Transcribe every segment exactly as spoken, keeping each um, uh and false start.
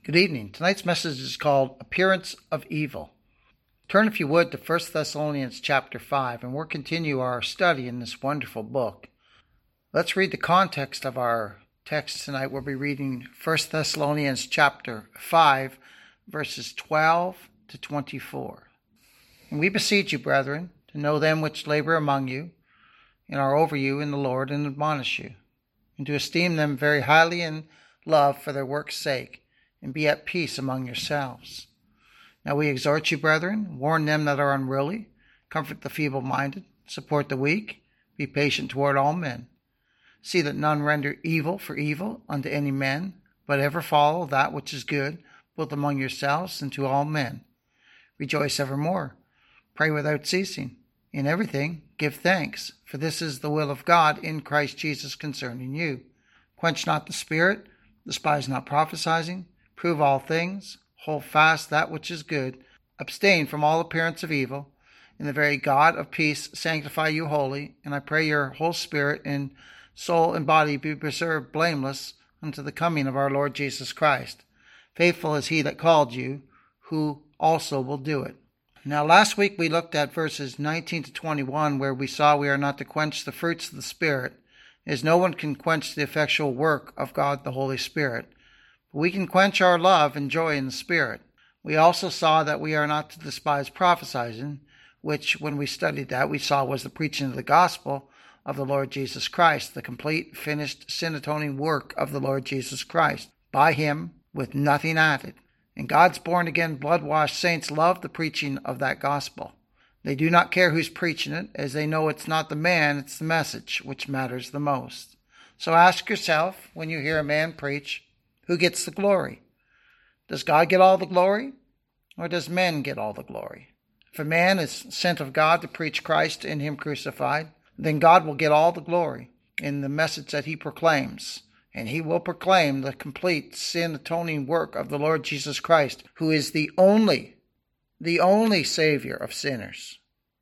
Good evening. Tonight's message is called Appearance of Evil. Turn, if you would, to First Thessalonians chapter five, and we'll continue our study in this wonderful book. Let's read the context of our text tonight. We'll be reading First Thessalonians chapter five, verses twelve to twenty-four. And we beseech you, brethren, to know them which labor among you, and are over you in the Lord, and admonish you, and to esteem them very highly in love for their work's sake, and be at peace among yourselves. Now we exhort you, brethren, warn them that are unruly, comfort the feeble-minded, support the weak, be patient toward all men. See that none render evil for evil unto any man, but ever follow that which is good, both among yourselves and to all men. Rejoice evermore, pray without ceasing. In everything give thanks, for this is the will of God in Christ Jesus concerning you. Quench not the spirit, despise not prophesying, prove all things, hold fast that which is good, abstain from all appearance of evil. And the very God of peace sanctify you wholly, and I pray your whole spirit and soul and body be preserved blameless unto the coming of our Lord Jesus Christ. Faithful is he that called you, who also will do it. Now last week we looked at verses nineteen to twenty-one, where we saw we are not to quench the fruits of the Spirit, as no one can quench the effectual work of God the Holy Spirit. But we can quench our love and joy in the Spirit. We also saw that we are not to despise prophesying, which when we studied that we saw was the preaching of the gospel of the Lord Jesus Christ, the complete, finished, sin-atoning work of the Lord Jesus Christ, by him with nothing added. And God's born-again, blood-washed saints love the preaching of that gospel. They do not care who's preaching it, as they know it's not the man, it's the message, which matters the most. So ask yourself, when you hear a man preach, who gets the glory? Does God get all the glory, or does men get all the glory? If a man is sent of God to preach Christ and him crucified, then God will get all the glory in the message that he proclaims. And he will proclaim the complete sin-atoning work of the Lord Jesus Christ, who is the only, the only Savior of sinners.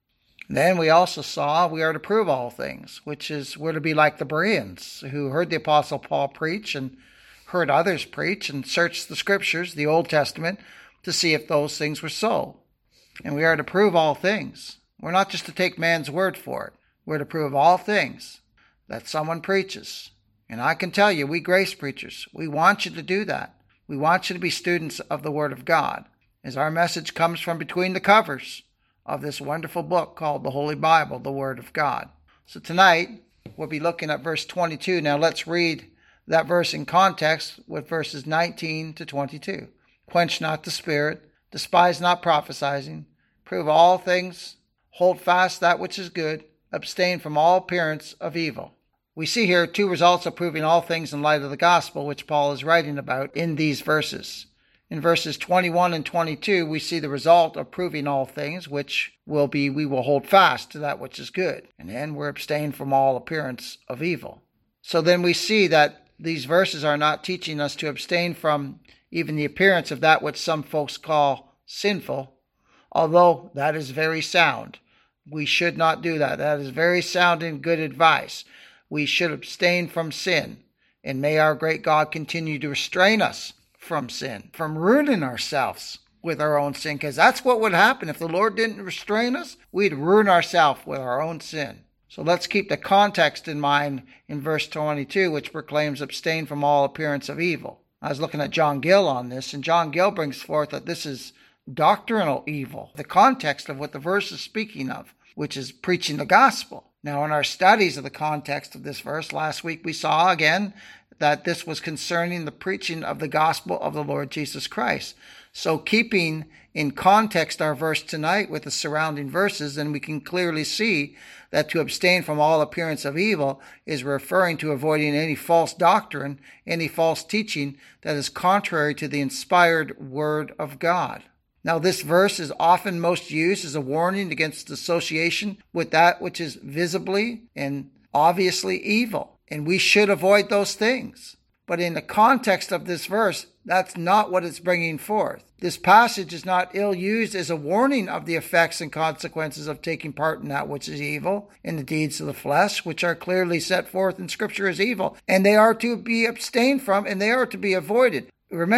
Then we also saw we are to prove all things, which is we're to be like the Bereans, who heard the Apostle Paul preach and heard others preach and searched the Scriptures, the Old Testament, to see if those things were so. And we are to prove all things. We're not just to take man's word for it. We're to prove all things that someone preaches. And I can tell you, we grace preachers, we want you to do that. We want you to be students of the Word of God, as our message comes from between the covers of this wonderful book called the Holy Bible, the Word of God. So tonight, we'll be looking at verse twenty-two. Now let's read that verse in context with verses nineteen to twenty-two. Quench not the spirit, despise not prophesying, prove all things, hold fast that which is good, abstain from all appearance of evil. We see here two results of proving all things in light of the gospel, which Paul is writing about in these verses. In verses twenty-one and twenty-two, we see the result of proving all things, which will be we will hold fast to that which is good, and then we're abstain from all appearance of evil. So then we see that these verses are not teaching us to abstain from even the appearance of that which some folks call sinful, although that is very sound. We should not do that. That is very sound and good advice. We should abstain from sin, and may our great God continue to restrain us from sin, from ruining ourselves with our own sin, because that's what would happen if the Lord didn't restrain us. We'd ruin ourselves with our own sin. So let's keep the context in mind in verse twenty-two, which proclaims abstain from all appearance of evil. I was looking at John Gill on this, and John Gill brings forth that this is doctrinal evil, the context of what the verse is speaking of, which is preaching the gospel. Now, in our studies of the context of this verse, last week we saw again that this was concerning the preaching of the gospel of the Lord Jesus Christ. So keeping in context our verse tonight with the surrounding verses, then we can clearly see that to abstain from all appearance of evil is referring to avoiding any false doctrine, any false teaching that is contrary to the inspired word of God. Now, this verse is often most used as a warning against association with that which is visibly and obviously evil, and we should avoid those things. But in the context of this verse, that's not what it's bringing forth. This passage is not ill-used as a warning of the effects and consequences of taking part in that which is evil, in the deeds of the flesh, which are clearly set forth in Scripture as evil, and they are to be abstained from, and they are to be avoided. Remember,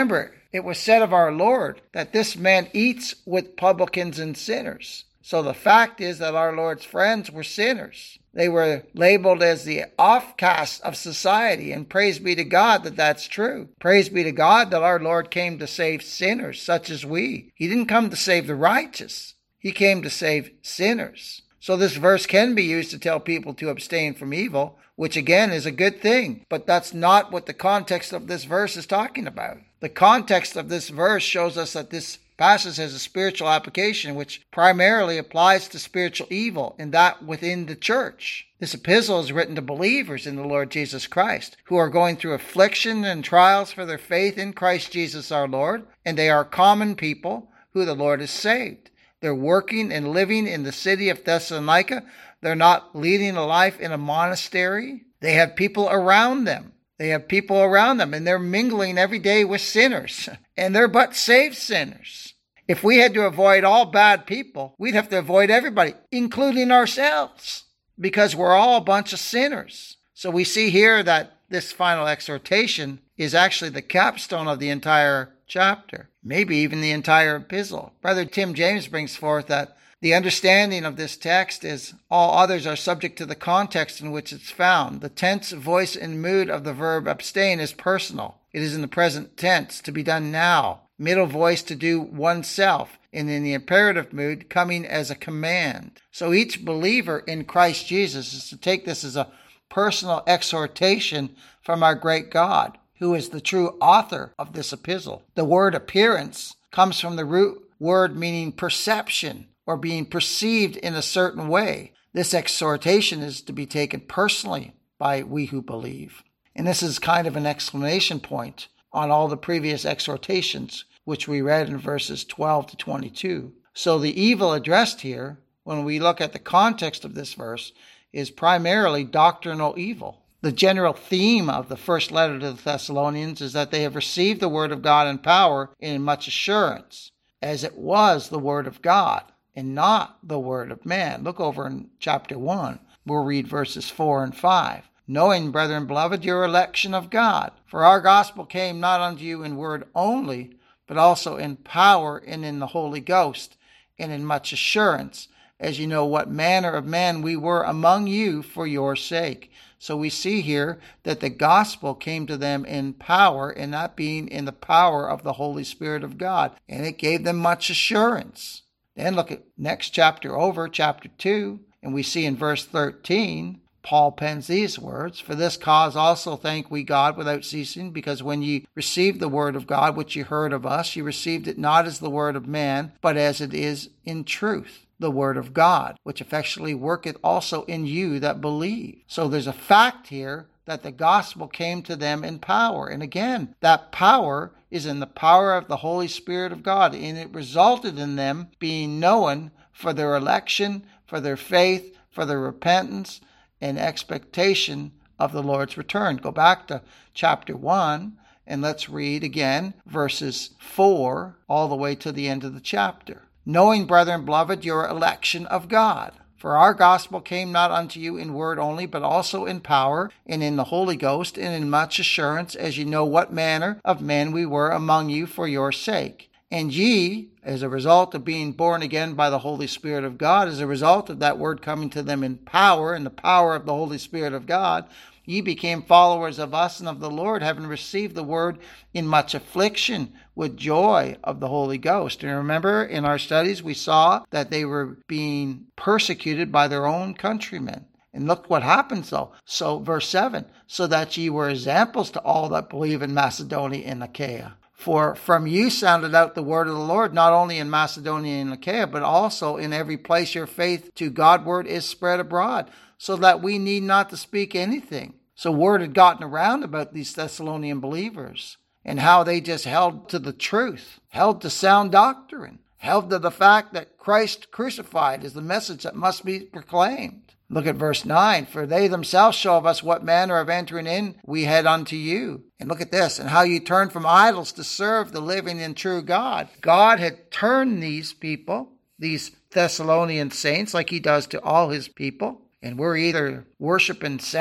It was said of our Lord that this man eats with publicans and sinners. So the fact is that our Lord's friends were sinners. They were labeled as the offcasts of society, and praise be to God that that's true. Praise be to God that our Lord came to save sinners such as we. He didn't come to save the righteous. He came to save sinners. So this verse can be used to tell people to abstain from evil, which again is a good thing. But that's not what the context of this verse is talking about. The context of this verse shows us that this passage has a spiritual application which primarily applies to spiritual evil, and that within the church. This epistle is written to believers in the Lord Jesus Christ who are going through affliction and trials for their faith in Christ Jesus our Lord, and they are common people who the Lord has saved. They're working and living in the city of Thessalonica. They're not leading a life in a monastery. They have people around them. They have people around them, and they're mingling every day with sinners, and they're but saved sinners. If we had to avoid all bad people, we'd have to avoid everybody, including ourselves, because we're all a bunch of sinners. So we see here that this final exhortation is actually the capstone of the entire chapter, maybe even the entire epistle. Brother Tim James brings forth that the understanding of this text is all others are subject to the context in which it's found. The tense, voice, and mood of the verb abstain is personal. It is in the present tense, to be done now. Middle voice, to do oneself. And in the imperative mood, coming as a command. So each believer in Christ Jesus is to take this as a personal exhortation from our great God, who is the true author of this epistle. The word appearance comes from the root word meaning perception, or being perceived in a certain way. This exhortation is to be taken personally by we who believe. And this is kind of an exclamation point on all the previous exhortations, which we read in verses twelve to twenty-two. So the evil addressed here, when we look at the context of this verse, is primarily doctrinal evil. The general theme of the first letter to the Thessalonians is that they have received the word of God in power and in much assurance, as it was the word of God, and not the word of man. Look over in chapter one. We'll read verses four and five. Knowing, brethren beloved, your election of God. For our gospel came not unto you in word only, but also in power and in the Holy Ghost, and in much assurance, as you know what manner of man we were among you for your sake. So we see here that the gospel came to them in power, and not being in the power of the Holy Spirit of God. And it gave them much assurance. Then look at next chapter over, chapter two, and we see in verse thirteen, Paul pens these words, For this cause also thank we God without ceasing, because when ye received the word of God, which ye heard of us, ye received it not as the word of man, but as it is in truth, the word of God, which effectually worketh also in you that believe. So there's a fact here that the gospel came to them in power. And again, that power is in the power of the Holy Spirit of God, and it resulted in them being known for their election, for their faith, for their repentance, and expectation of the Lord's return. Go back to chapter one, and let's read again verses four all the way to the end of the chapter. Knowing, brethren beloved, your election of God. For our gospel came not unto you in word only, but also in power, and in the Holy Ghost, and in much assurance, as ye know what manner of men we were among you for your sake. And ye, as a result of being born again by the Holy Spirit of God, as a result of that word coming to them in power, and the power of the Holy Spirit of God, ye became followers of us and of the Lord, having received the word in much affliction with joy of the Holy Ghost. And remember, in our studies, we saw that they were being persecuted by their own countrymen. And look what happens though. So verse seven, so that ye were examples to all that believe in Macedonia and Achaia. For from you sounded out the word of the Lord, not only in Macedonia and Achaia, but also in every place your faith to Godward is spread abroad, so that we need not to speak anything. So word had gotten around about these Thessalonian believers and how they just held to the truth, held to sound doctrine, held to the fact that Christ crucified is the message that must be proclaimed. Look at verse nine. For they themselves show of us what manner of entering in we had unto you. And look at this. And how you turned from idols to serve the living and true God. God had turned these people, these Thessalonian saints, like he does to all his people. And we're either worshiping self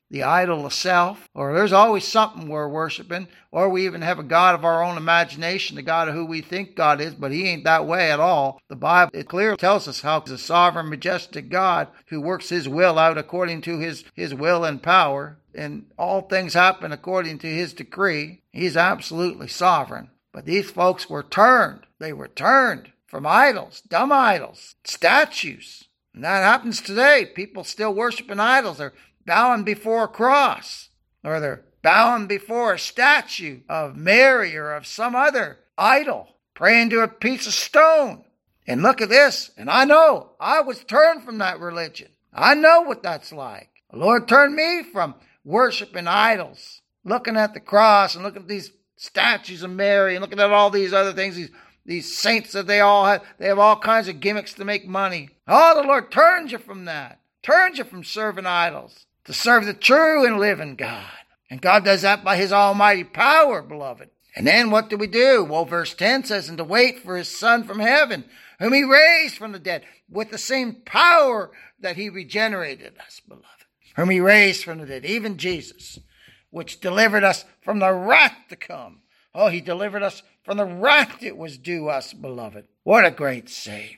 the idol of self, or there's always something we're worshiping, or we even have a God of our own imagination, the God of who we think God is, but he ain't that way at all. The Bible, it clearly tells us how he's a sovereign, majestic God who works his will out according to his, his will and power, and all things happen according to his decree. He's absolutely sovereign. But these folks were turned. They were turned from idols, dumb idols, statues. And that happens today. People still worshiping idols. They're bowing before a cross, or they're bowing before a statue of Mary or of some other idol, praying to a piece of stone. And look at this. And I know I was turned from that religion. I know what that's like. The Lord turned me from worshiping idols, looking at the cross and looking at these statues of Mary and looking at all these other things, these These saints that they all have, they have all kinds of gimmicks to make money. Oh, the Lord turns you from that. Turns you from serving idols to serve the true and living God. And God does that by his almighty power, beloved. And then what do we do? Well, verse ten says, and to wait for his Son from heaven, whom he raised from the dead, with the same power that he regenerated us, beloved. Whom he raised from the dead, even Jesus, which delivered us from the wrath to come. Oh, he delivered us from the wrath that was due us, beloved. What a great Savior.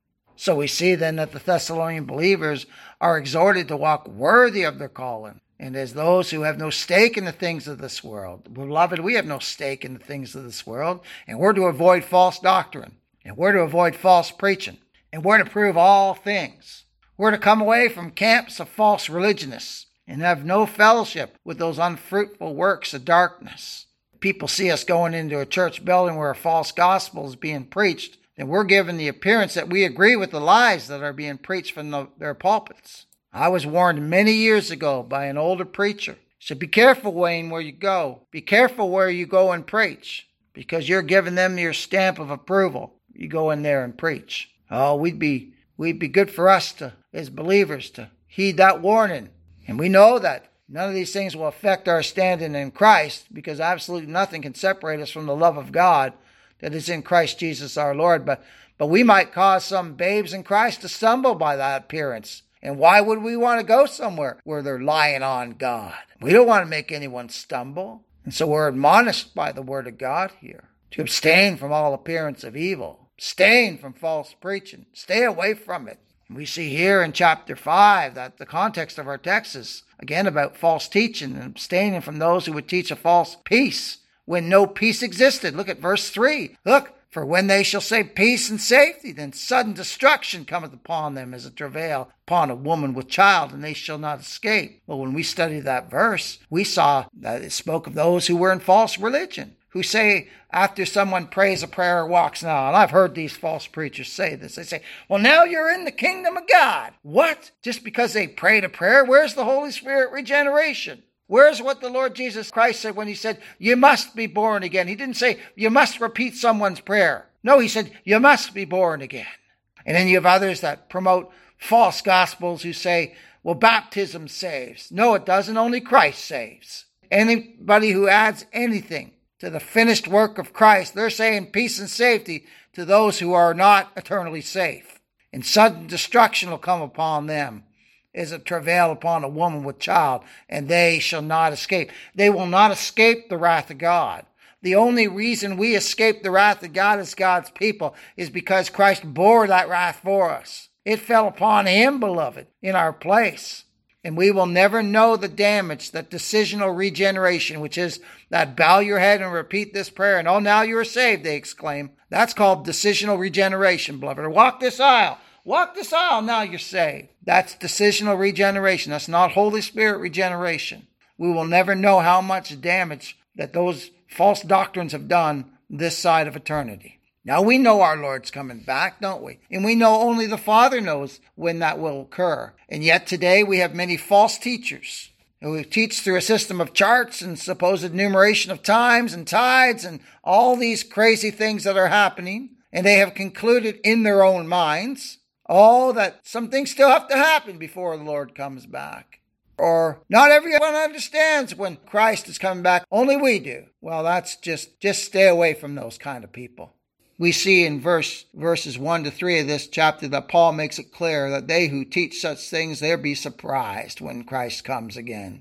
So we see then that the Thessalonian believers are exhorted to walk worthy of their calling. And as those who have no stake in the things of this world. Beloved, we have no stake in the things of this world. And we're to avoid false doctrine. And we're to avoid false preaching. And we're to prove all things. We're to come away from camps of false religionists and have no fellowship with those unfruitful works of darkness. People see us going into a church building where a false gospel is being preached, then we're given the appearance that we agree with the lies that are being preached from the, their pulpits. I was warned many years ago by an older preacher. He said, be careful, Wayne, where you go. Be careful where you go and preach, because you're giving them your stamp of approval. You go in there and preach. Oh, we'd be we'd be good for us to, as believers, to heed that warning. And we know that none of these things will affect our standing in Christ, because absolutely nothing can separate us from the love of God that is in Christ Jesus our Lord. But, but we might cause some babes in Christ to stumble by that appearance. And why would we want to go somewhere where they're lying on God? We don't want to make anyone stumble. And so we're admonished by the word of God here to abstain from all appearance of evil. Abstain from false preaching. Stay away from it. We see here in chapter five that the context of our text is, again, about false teaching and abstaining from those who would teach a false peace when no peace existed. Look at verse three. Look, for when they shall say peace and safety, then sudden destruction cometh upon them as a travail upon a woman with child, and they shall not escape. Well, when we studied that verse, we saw that it spoke of those who were in false religion, who say after someone prays a prayer or walks now, and I've heard these false preachers say this, they say, well, now you're in the kingdom of God. What? Just because they prayed a prayer? Where's the Holy Spirit regeneration? Where's what the Lord Jesus Christ said when he said, you must be born again? He didn't say, you must repeat someone's prayer. No, he said, you must be born again. And then you have others that promote false gospels who say, well, baptism saves. No, it doesn't. Only Christ saves. Anybody who adds anything to the finished work of Christ, they're saying peace and safety to those who are not eternally safe. And sudden destruction will come upon them as a travail upon a woman with child, and they shall not escape. They will not escape the wrath of God. The only reason we escape the wrath of God as God's people is because Christ bore that wrath for us. It fell upon him, beloved, in our place. And we will never know the damage that decisional regeneration, which is that bow your head and repeat this prayer, and oh, now you're saved, they exclaim. That's called decisional regeneration, beloved. Or walk this aisle. Walk this aisle, now you're saved. That's decisional regeneration. That's not Holy Spirit regeneration. We will never know how much damage that those false doctrines have done this side of eternity. Now, we know our Lord's coming back, don't we? And we know only the Father knows when that will occur. And yet today we have many false teachers who teach through a system of charts and supposed numeration of times and tides and all these crazy things that are happening. And they have concluded in their own minds, oh, that some things still have to happen before the Lord comes back. Or not everyone understands when Christ is coming back. Only we do. Well, that's just, just stay away from those kind of people. We see in verse verses one to three of this chapter that Paul makes it clear that they who teach such things, they'll be surprised when Christ comes again.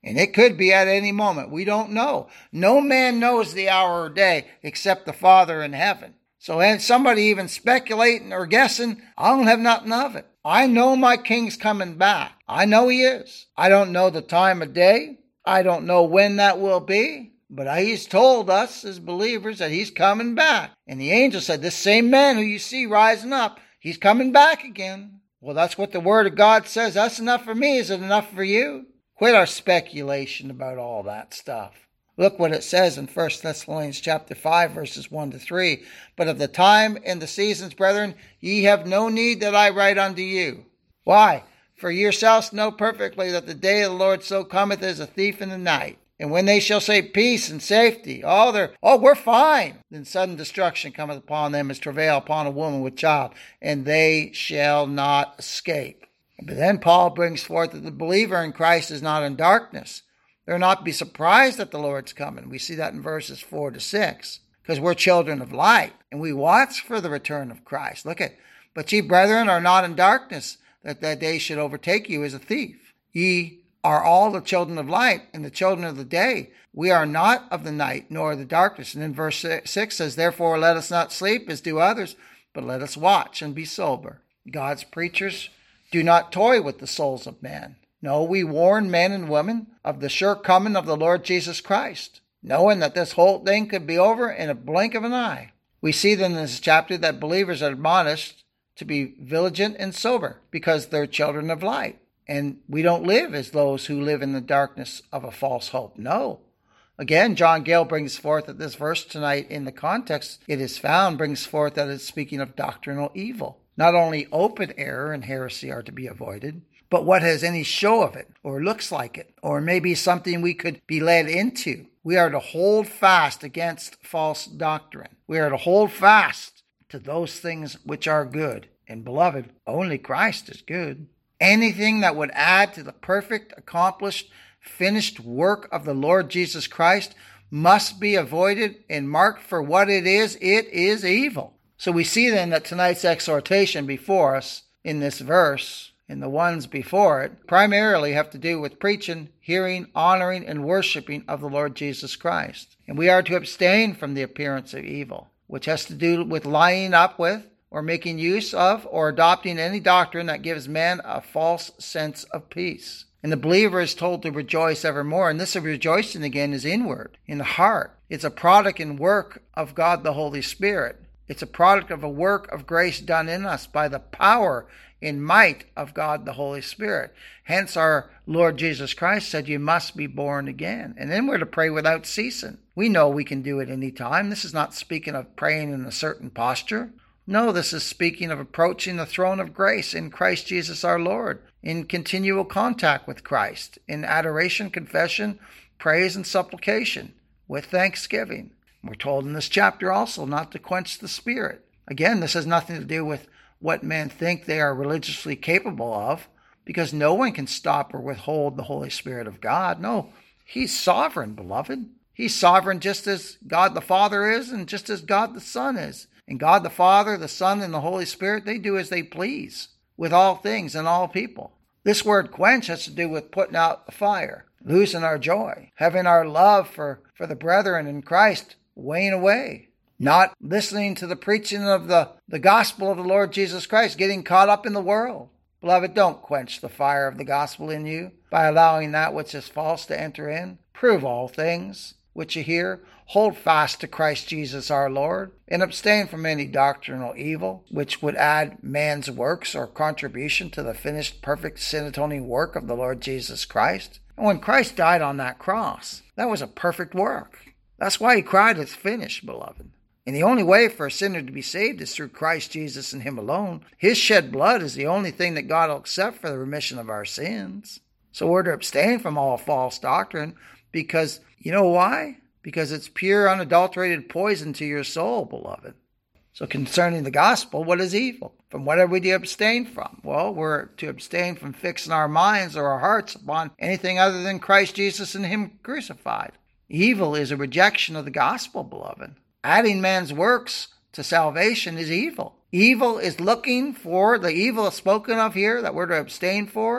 And it could be at any moment. We don't know. No man knows the hour or day except the Father in heaven. So and somebody even speculating or guessing, I don't have nothing of it. I know my King's coming back. I know he is. I don't know the time of day. I don't know when that will be. But he's told us as believers that he's coming back. And the angel said, this same man who you see rising up, he's coming back again. Well, that's what the Word of God says. That's enough for me. Is it enough for you? Quit our speculation about all that stuff. Look what it says in First Thessalonians chapter five, verses one to three. But of the time and the seasons, brethren, ye have no need that I write unto you. Why? For yourselves know perfectly that the day of the Lord so cometh as a thief in the night. And when they shall say peace and safety, oh, they're, oh, we're fine. Then sudden destruction cometh upon them as travail upon a woman with child, and they shall not escape. But then Paul brings forth that the believer in Christ is not in darkness. They'll not be surprised that the Lord's coming. We see that in verses four to six. Because we're children of light, and we watch for the return of Christ. Look at, but ye, brethren, are not in darkness, that that day should overtake you as a thief. Ye are all the children of light, and the children of the day. We are not of the night, nor of the darkness. And then verse six says, therefore let us not sleep as do others, but let us watch and be sober. God's preachers do not toy with the souls of men. No, we warn men and women of the sure coming of the Lord Jesus Christ, knowing that this whole thing could be over in a blink of an eye. We see then in this chapter that believers are admonished to be vigilant and sober because they're children of light. And we don't live as those who live in the darkness of a false hope. No. Again, John Gale brings forth that this verse tonight, in the context it is found, brings forth that it's speaking of doctrinal evil. Not only open error and heresy are to be avoided, but what has any show of it, or looks like it, or maybe something we could be led into. We are to hold fast against false doctrine. We are to hold fast to those things which are good. And beloved, only Christ is good. Anything that would add to the perfect, accomplished, finished work of the Lord Jesus Christ must be avoided and marked for what it is. It is evil. So we see then that tonight's exhortation before us in this verse, and the ones before it, primarily have to do with preaching, hearing, honoring, and worshiping of the Lord Jesus Christ. And we are to abstain from the appearance of evil, which has to do with lining up with, or making use of, or adopting any doctrine that gives man a false sense of peace. And the believer is told to rejoice evermore. And this rejoicing again is inward, in the heart. It's a product and work of God the Holy Spirit. It's a product of a work of grace done in us by the power and might of God the Holy Spirit. Hence our Lord Jesus Christ said, you must be born again. And then we're to pray without ceasing. We know we can do it any time. This is not speaking of praying in a certain posture. No, this is speaking of approaching the throne of grace in Christ Jesus our Lord, in continual contact with Christ, in adoration, confession, praise, and supplication, with thanksgiving. We're told in this chapter also not to quench the Spirit. Again, this has nothing to do with what men think they are religiously capable of, because no one can stop or withhold the Holy Spirit of God. No, He's sovereign, beloved. He's sovereign just as God the Father is, and just as God the Son is. And God the Father, the Son, and the Holy Spirit, they do as they please with all things and all people. This word quench has to do with putting out the fire, losing our joy, having our love for, for the brethren in Christ wane away, not listening to the preaching of the, the gospel of the Lord Jesus Christ, getting caught up in the world. Beloved, don't quench the fire of the gospel in you by allowing that which is false to enter in. Prove all things which you hear. Hold fast to Christ Jesus our Lord, and abstain from any doctrinal evil, which would add man's works or contribution to the finished, perfect, sin-atoning work of the Lord Jesus Christ. And when Christ died on that cross, that was a perfect work. That's why He cried, it's finished, beloved. And the only way for a sinner to be saved is through Christ Jesus and Him alone. His shed blood is the only thing that God will accept for the remission of our sins. So we're to abstain from all false doctrine, because you know why? Because it's pure, unadulterated poison to your soul, beloved. So concerning the gospel, what is evil? From what are we to abstain from? Well, we're to abstain from fixing our minds or our hearts upon anything other than Christ Jesus and Him crucified. Evil is a rejection of the gospel, beloved. Adding man's works to salvation is evil. Evil is looking for, the evil spoken of here that we're to abstain for,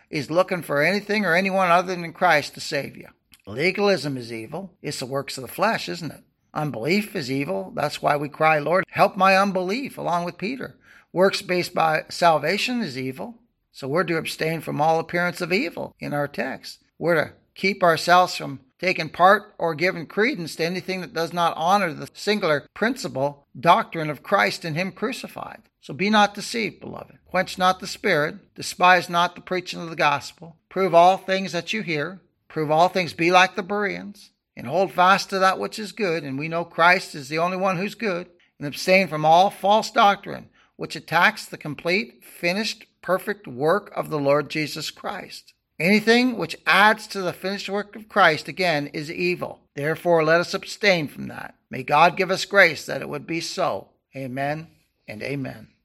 is looking for anything or anyone other than Christ to save you. Legalism is evil. It's the works of the flesh, isn't it? Unbelief is evil. That's why we cry, Lord, help my unbelief, along with Peter. Works-based by salvation is evil. So we're to abstain from all appearance of evil in our text. We're to keep ourselves from taking part or giving credence to anything that does not honor the singular principle, doctrine of Christ and Him crucified. So be not deceived, beloved. Quench not the spirit. Despise not the preaching of the gospel. Prove all things that you hear. Prove all things, be like the Bereans, and hold fast to that which is good. And we know Christ is the only one who's good. And abstain from all false doctrine, which attacks the complete, finished, perfect work of the Lord Jesus Christ. Anything which adds to the finished work of Christ, again, is evil. Therefore, let us abstain from that. May God give us grace that it would be so. Amen and amen.